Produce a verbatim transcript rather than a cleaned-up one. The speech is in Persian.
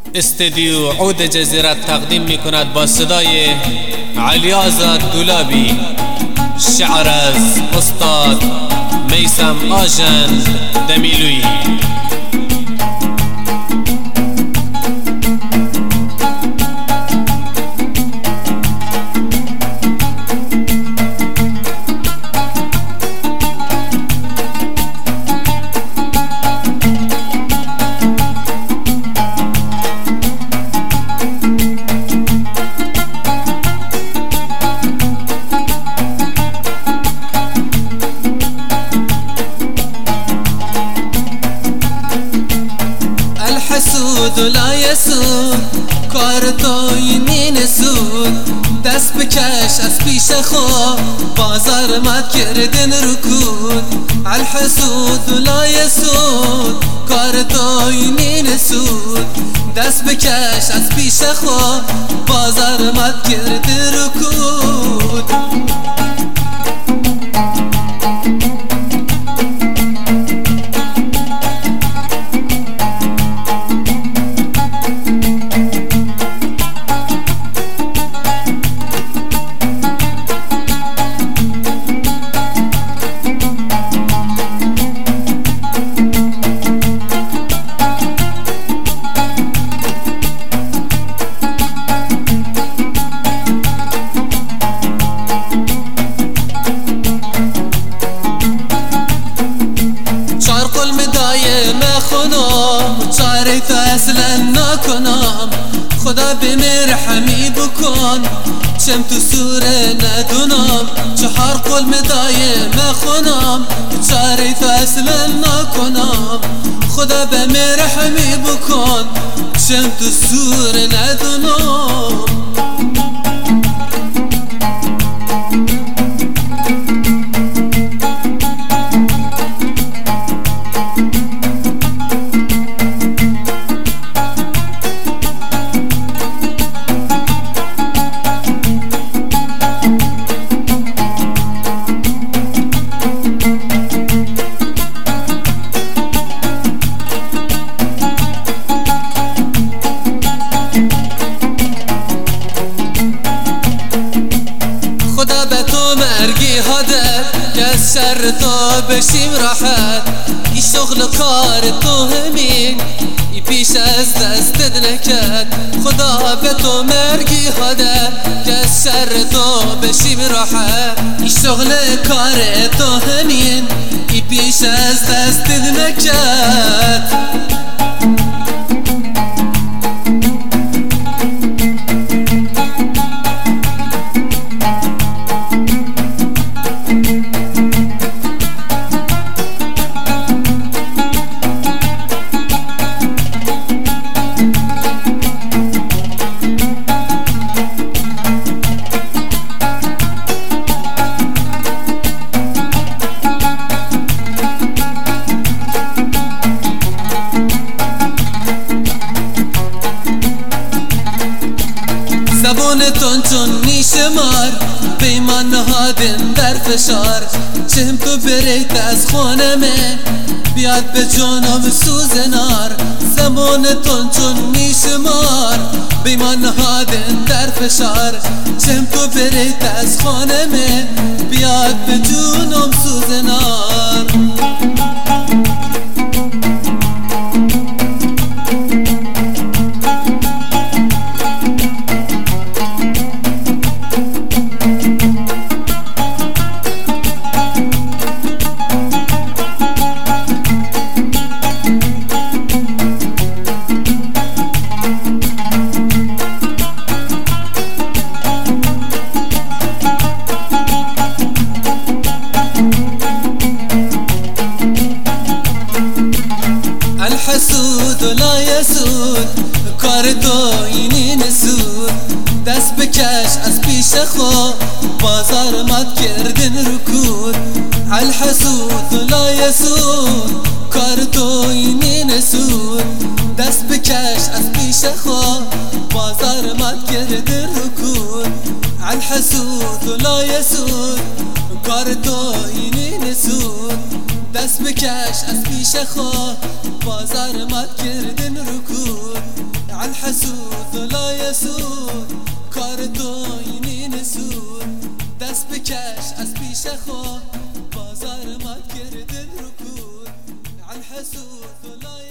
استدیو عود جزیره تقدیم می کند با صدای علی آزاد دولابی، شعر از استاد میثم آژند دمیلویی. الحسود لا يسود کار توی می نسود، دست بکش از پیش خود بازار مد کردن رکود. الحسود لا يسود کار توی می نسود، دست بکش از پیش خود بازار مد کردن رکود. چاره تو اصلا نکنم، خدا به مرحمی بکن چم تو سوره ندونم. چهار قول مدایه مخونم، چاره تو اصلا نکنم، خدا به مرحمی بکن چم تو سوره ندونم. مرگی هدر که از شر تو بشیم راحت، ای شغل کار تو همین ای پیش از دستت نکرد. خدا به تو مرگی هدر که از شر تو بشیم راحت، ای شغل کار تو همین ای پیش از دستت نکرد. زبان تون چون نیشمار بیمان نهادن در فشار، چهم تو بریت از خانمه بیاد به جانم سوزنار. زبان تون چون نیشمار بیمان نهادن در فشار، چهم تو بریت از خانمه بیاد به جانم سوزنار. الحسود لا يسود کار تو اینی نسود، دست بکش از پیش خود بازار مد کردن رکود. الحسود لا يسود کار تو اینی نسود، دست بکش از پیش خود بازار مد کردن رکود. الحسود لا يسود کار تو اینی نسود، دست بکش از پیش خود بازار مد کردن رکود. حسود کار تو اینی نسود دست بکش از پیش خود بازار مات کرد الركود عالحسود